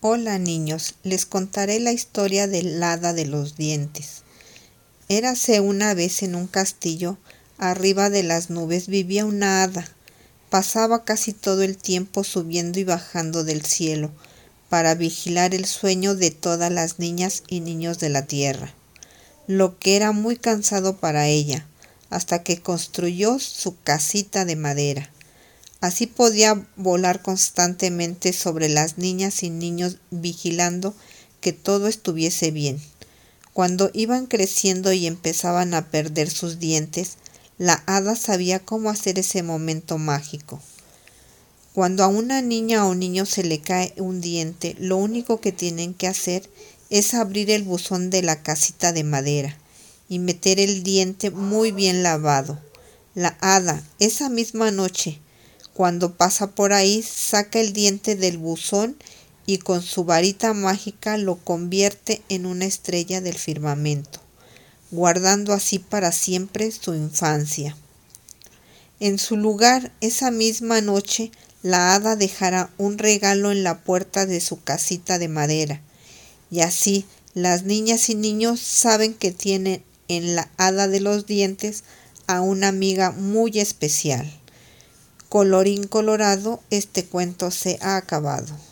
Hola niños, les contaré la historia del hada de los dientes. Érase una vez en un castillo, arriba de las nubes vivía una hada. Pasaba casi todo el tiempo subiendo y bajando del cielo, para vigilar el sueño de todas las niñas y niños de la tierra, lo que era muy cansado para ella, hasta que construyó su casita de madera. Así podía volar constantemente sobre las niñas y niños vigilando que todo estuviese bien. Cuando iban creciendo y empezaban a perder sus dientes, la hada sabía cómo hacer ese momento mágico. Cuando a una niña o niño se le cae un diente, lo único que tienen que hacer es abrir el buzón de la casita de madera y meter el diente muy bien lavado. La hada, esa misma noche, cuando pasa por ahí, saca el diente del buzón y con su varita mágica lo convierte en una estrella del firmamento, guardando así para siempre su infancia. En su lugar, esa misma noche, la hada dejará un regalo en la puerta de su casita de madera, y así las niñas y niños saben que tienen en la hada de los dientes a una amiga muy especial. Colorín colorado, este cuento se ha acabado.